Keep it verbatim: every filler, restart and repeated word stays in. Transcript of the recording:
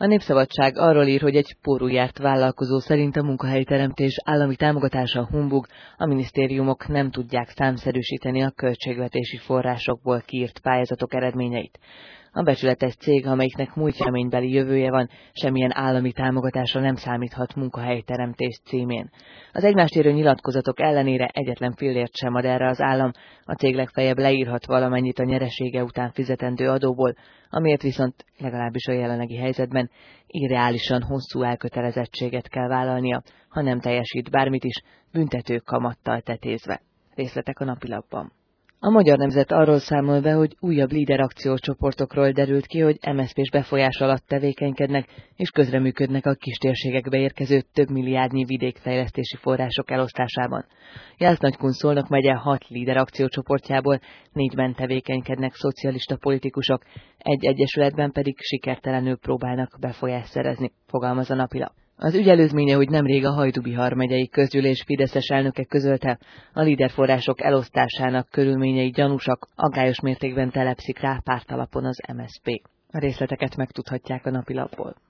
A Népszabadság arról ír, hogy egy pórul járt vállalkozó szerint a munkahelyteremtés állami támogatása humbug, a minisztériumok nem tudják számszerűsíteni a költségvetési forrásokból kiírt pályázatok eredményeit. A becsületes cég, amelyiknek múltjaménybeli jövője van, semmilyen állami támogatásra nem számíthat munkahelyteremtés címén. Az egymást érő nyilatkozatok ellenére egyetlen fillért sem ad erre az állam, a cég legfeljebb leírhat valamennyit a nyeresége után fizetendő adóból, amiért viszont legalábbis a jelenlegi helyzetben irreálisan hosszú elkötelezettséget kell vállalnia, ha nem teljesít bármit is, büntető kamattal tetézve. Részletek a napilapban. A Magyar Nemzet arról számol be, hogy újabb líder akciócsoportokról derült ki, hogy em es zé pés befolyás alatt tevékenykednek és közreműködnek a kistérségekbe érkező több milliárdnyi vidékfejlesztési források elosztásában. Jász-Nagykun-Szolnok megye hat líder akciócsoportjából négyben tevékenykednek szocialista politikusok, egy egyesületben pedig sikertelenül próbálnak befolyást szerezni, fogalmaz a napilap. Az ügy előzménye, hogy nemrég a Hajdú-Bihar megyei közgyűlés fideszes elnöke közölte, a líderforrások elosztásának körülményei gyanúsak, aggályos mértékben telepszik rá pártalapon az em es zé pé. A részleteket megtudhatják a napilapból.